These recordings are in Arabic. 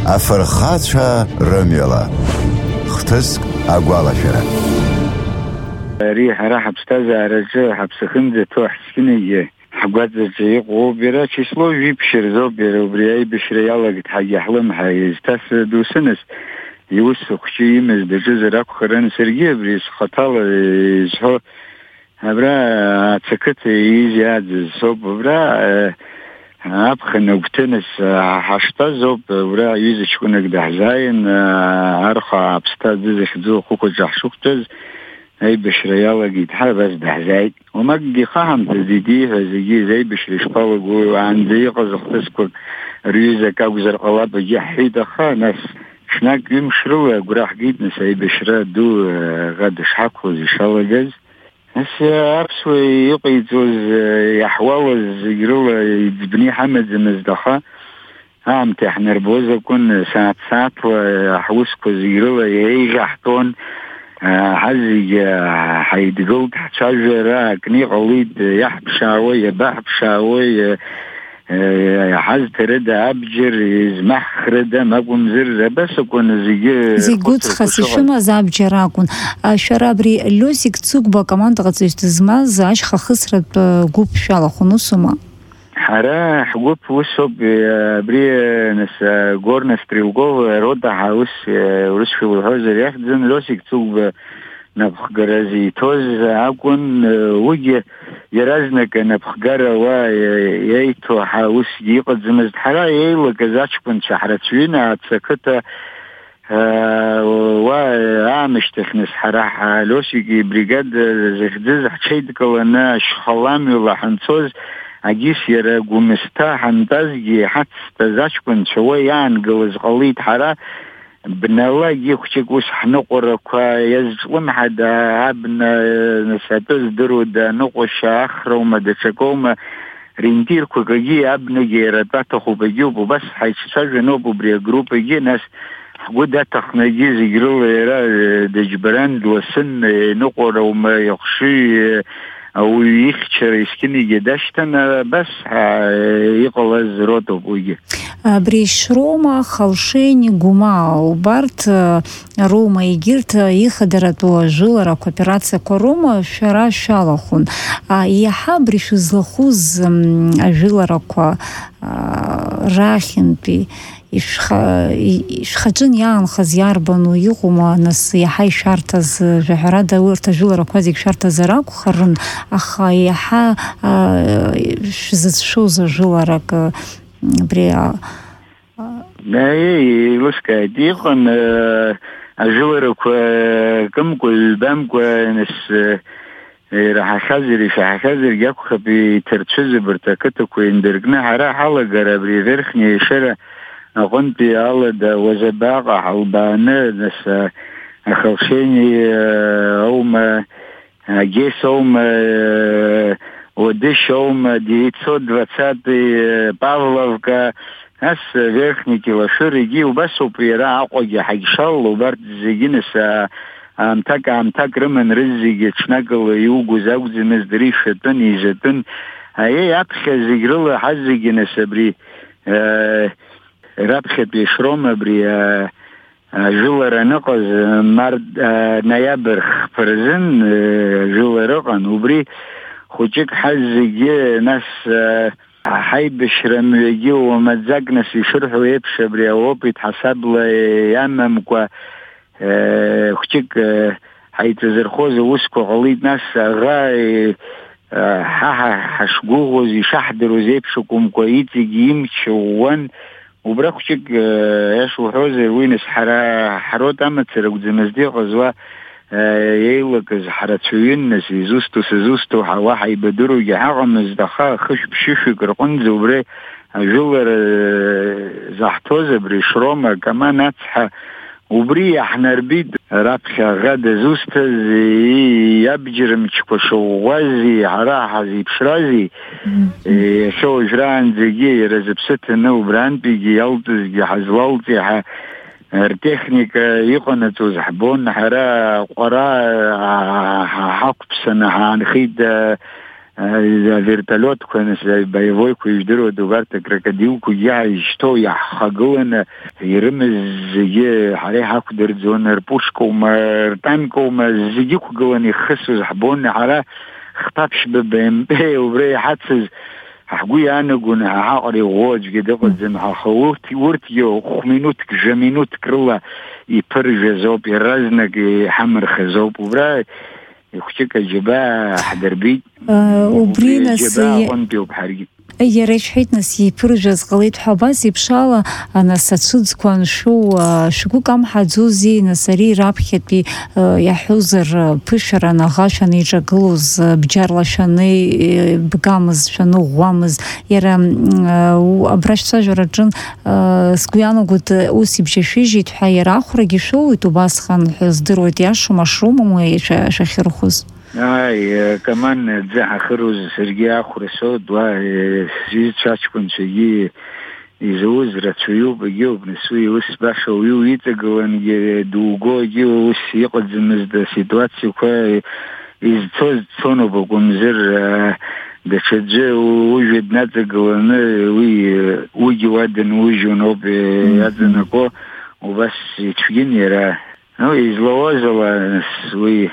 Афырхацәа рымҩала. Хҭыск агәалашәара. Ари ҳара ҳаԥсҭазаараҿы ҳаԥсахынӡаҭоу ҳсқьынагьы ҳгәаҵаҿы иҟоуп, иара число жәиԥшьыр зоуп, иара убри аибашьра иалагеит ҳагьаҳлымҳа, изҭас дусыныс иус хәҷы имаз даҿызар акәхарын, саргьы абри схаҭала изҳәо абра ацақыҭа изиаӡыз соуп, абра аԥхын агәҭыныс ҳаштаз ауп, абра аҩыза ҷкәынак даҳзааин, арха аԥсҭа дызахьӡу ахәықәаҿы ҳшықәтәаз аибашьра иалагеит, ҳабас даҳзааит. Омакгьы ихаҳамҭаз идиҳәаз зегьы аибашьра ишԥалагои, аанӡа иҟаз ахҭысқәак рҩызак акәзар ҟалап егьи ҳҳәеит, аха нас ҽнак ҩымш рыла агәра ҳгеит, нас аибашьра дуға дышҳақәлоз ишалагаз. Нас аԥсуа иҟаиҵоз иаҳуалыз зегь рыла иӡбны иҳамаӡамызт, аха аамҭа иаҳнарбоз акәын, сааҭ-сааҭла ҳусқәа зегь рыла еиӷьаҳтәон, ҳазегьы ҳаидгылт, ҳцәажәара акны иҟалеит, иаҳԥшаауа, иабаҳԥшаауеи, ҳазҭарыда абџьар, измаҳхрыда макәымзар, абас акәын зегьы гәыҵхас ишымаз абџьар акәын. Шәара абри Лиосик Цыгәба акомандаҟаҵаҩыс дызмаз ашьхахысратә гәыԥ шәалахәын, усума? Ҳара ҳгәыԥ усоуп, абри нас Горна Стрелкова рота ус урысшәа уҳәозар иахьӡын, Лиосик Цыгәба напхгара зиҭоз акәын, уигьы иаразнак напхгара уа иеиҭо усгьы иҟаӡамызт. Ҳара еилакыз аҷкәынцәа ҳрацәаҩын, ацақыҭа уа аамышьҭахь нас ҳара Лиосик ибригада захьӡыз ҳҽеидкыланы ашьхаламҩала ҳанцоз, агьыс иара Гәымсҭа ҳантазгьы ҳацҭаз аҷкәынцәа уа иаангылаз ҟалеит. Ҳара бналагьы хәҷык ус ҳныҟәарақәа иазҿлымҳада, абна нас атәы здыруада, аныҟәашьа ахраума, даҽакоума, рентирқәак агьы абнагьы иара атәы аҭахуп агьоуп, убас ҳаиццәажәаноуп убри агруппагьы, нас ҳгәы даҭахнагьы зегь рыла иара даџьбаран дласын, ныҟәараума, ихшыҩ ауаҩы ихьчара есқьынагьы дашьҭан, бас иҟалаз ротоуп уигьы. Абри Шрома, Халшени, Гәыма убарҭ роума егьырҭ ихадаратәу ажәыларақәа, операциақәа роума шәара шәалахәын. Иаҳа абри шәызлахәыз ажәыларақәа рахьынтәи ишәхаҿын иаанхаз иарбану, иҟоума нас иаҳа ишәарҭаз, ҳәарада урҭ ажәыларақәа зегь шәарҭазар акәхарын, аха иаҳа шәзыцәшәоз ажәыларак абри еилыскааит, иҟан ажәыларақәа кымкәа, ҩбамкәа, нас ираҳахьазар, ишаҳахьазаргьы акәхап иҭарцәыз абарҭ ақыҭақәа еиндыркны, ҳара ҳалагара абри верхниа ешара аҟынтәи алада Уазабаҟа ҳалбааны, нас Халшени аума, Агес аума, Одыш аума, 920 Павловка, нас верхний Килашыр, егьи убасоуп иара Аҟәагьы ҳагьшалла, убарҭ зегьы нас аамҭак рыман рызегьы ҽнакала иугәыз акәӡамызт, дара ишатәын, изатәын, аԥхьа зегь рыла ҳазегьы нас абри раԥхьатәи Шрома абри ажәылара аныҟаз ноиабр хԥа-рзын ажәылара ыҟан, убри хәыҷык ҳазегьы нас ҳаибашьра мҩагьы уамаӡак нас ишырҳәо еиԥш абри аопит ҳасабла иамамкәа хәҷык ҳаиҵазырхоз аусқәа ҟалеит, нас аӷа ҳашгәыӷуаз ишаҳдыруаз еиԥш акәымкәа иҵегьы имч ууан, убра хәҷык иашуҳәозар уи нас ҳара ҳарот амацара акәӡамызт иҟаз, уа еилакыз ҳрацәаҩын, нас изусҭоу сызусҭоу уа ҳаибадыруагьы ҳаҟамызт, аха хышә-ԥшьышәак рҟынӡа убри ажәылара заҳҭоз абри Шрома акаман ацҳа убри иаҳнарбит, раԥхьа аӷа дазусҭаз, иабџьар мчқәа шыӷәӷәази, ҳара ҳазиԥшрази, иахьа уажәраанӡагьы иара зыԥсы ҭаны убрантәигьы иалтызгьы ҳазлалҵи ртехника иҟанаҵоз ҳбон, ҳара ҟәара ҳақәԥсаны ҳаанхеит вертолет كان боевой كيجدروا دوغارت كركديو كيجي شتو يحقون يرمز زي عليها قدر زونر بوشكو ما تانكو ما زيجو كون يخسوا حبون على خطابش بام بي وبري حتى حقوي أنا قلنا عقري وواج كده قدام حخوتي ورتيو خمينوتك جمينوتك رلا يبرج زوب يرزنك حمر خزوب وبرا يخشك جبا حدربي وبرينا جبا قنبي وبحرقي يريش حيت نسي برجز قليت حباسي بشالة أنا ستسود كون شو كم حزوزي نسري رابحت بي يحوزر بشر أنا غاشني جغلوز بجارلا شني بقامز شنو غوامز يرا وأبرش سجرة جن سكويانو قد أوسي بشيشيجي تحير آخر جيشو وتباس خان حزدرو ياشو مشروم ويشخير خوز كمان زح خروز سرجي آخر سود وزيد شاشكون شيء يزوز رتشيو بيجيب نسوي وسباش ويو يتقون دوغو يو وسيقد زمزد سيتواتسي كوا يزتوز تونو بقوم زر دشجع ووجد نتقون ويجي ودن ويجو نوب يدنكو وبس يتفين يرا نو يزلوازلا نسوي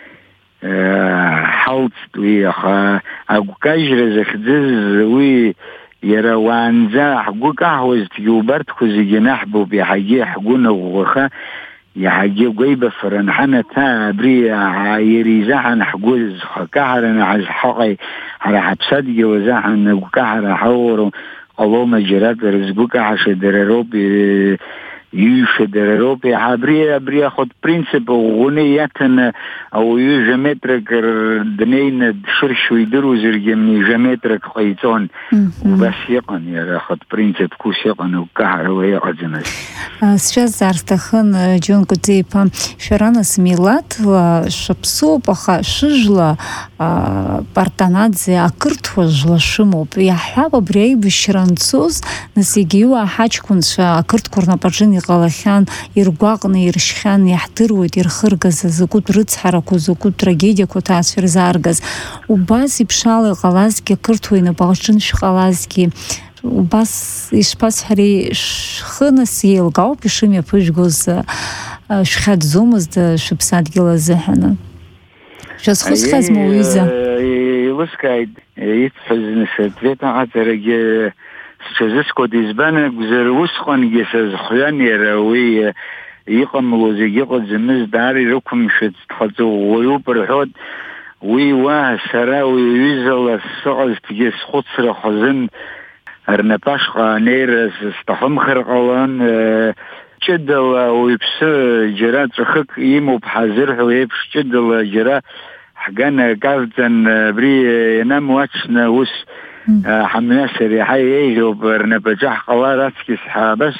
حالت وي أقوكاجر زخدز وي يروان زا حقوك أحوز تيوبرت خوزي جناحبو بيحاجي حقونا وغوخا يحاجي قويبة فرنحنا تا بري يريزاحن حقوز كهرنا عز حقي على حبسادي وزاحن كهر حورو قلوما جرات رزقوك عشا دراروبي يشدر روبي عبري خد برينسيب وغنياتنا او يجمترك دنين شرشو يدرو زرجمني جمترك قيتون وبس يقن يا خد برينسيب كوس يقن وكهر وهي قزمس сейчас зарстахын جون كتيبا شرانا سميلات شبسو بخا شجلا بارتانادزي акыртуа жла шымоуп иаҳҳәап абри аибашьра анцоз нас егьиуаа ҳаҷкәынцәа ақырҭқәа рнапаҿы иҟалахьан иргәаҟны иршьхьан иаҳдыруеит ирхыргаз закәытә рыцҳарақәа закәытә трагедиақәа ҭаацәа ирзааргаз убас иԥшала иҟалазгьы ақырҭуа инапаҿы ишҟалазгьы убас ишԥасҳәари шхы нас еилкаауп ишымҩаԥыжәгоз шәхьаҵӡомызт шәыԥсадгьыл азыҳәаны шәазхәыцхьазма уҩыза Лыскает итфазны ответа атерге счезеско дизбана гзер усхон гесез хянера уи иqamлоз иqоdzмыз дари рукм шет тхацу уи перход уи ва сара уи юзала согыз тгес хуцра хозин арнапашха нерс стахм хырqalan чедла уи пс جرات رخك يمو بحذر هو بشدلا جرا حقنا قاعدن بري ينام واتشنا وس حمنا سريحي يجرب برنبجح قواراتك بس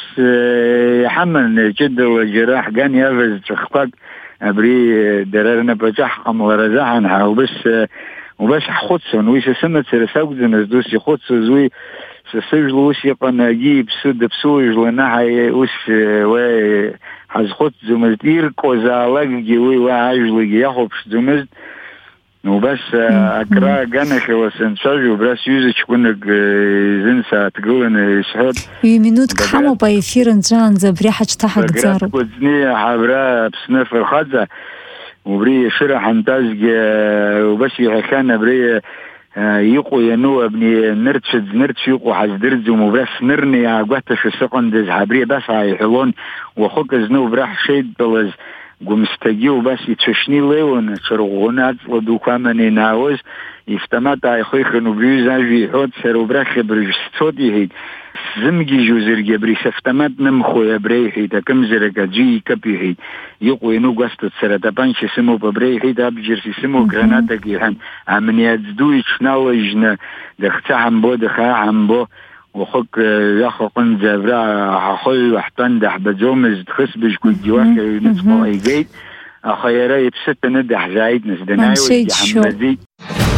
يحمل جد وجراح قان يفز تخطق بري دررنا بجح قم ورزاحنها وبس خدسون ويش سنة سرساوزن دوس خدس زوي سسجل وش يقنا جيب سد بسوج لنا هاي وش و حز خدس زمزدير كوزالك جوي وعجل ياخد زمزد وبس أقرأ جانك وسنشاج وبس يوزش كونك زنسا تقولن يشهد يمينوت كحمو بايفير انجان زبري حاج تحت زارو قدني حبرا بسنف الخزة وبري شرح انتاج وبس يحكانا بري يقو ينو ابني نرتش يقو حزدرز ومبرس نرني عقوات في السقندز حبري بس هايحلون وخوك زنو براح شيد بلز قمستجيو بس يتشني ليون شرغونات ودوكامني ناوز يفتمات ايخويخ نبريز اجي حوت سروبراخ برجستودي هيد زمجي جوزر جبري سفتمات نمخو يبري هيد كم زرقا جي كبي هيد يقوي نو قصت سرطة بانش سمو ببري هيد ابجرسي سمو غراناتك يحن عمنيات زدوي چناوجنا دختا عمبو دخا عمبو وخوك ياخو قن زبرا حخوي وحطان دح بزومز تخس بجكو جواك نسمو اي جيد خيرا يبسط ندح زايد نسدناي ويجي حمزي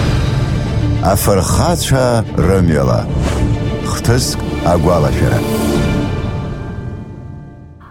افرخاتشا رميلا ختسك اقوالا شرا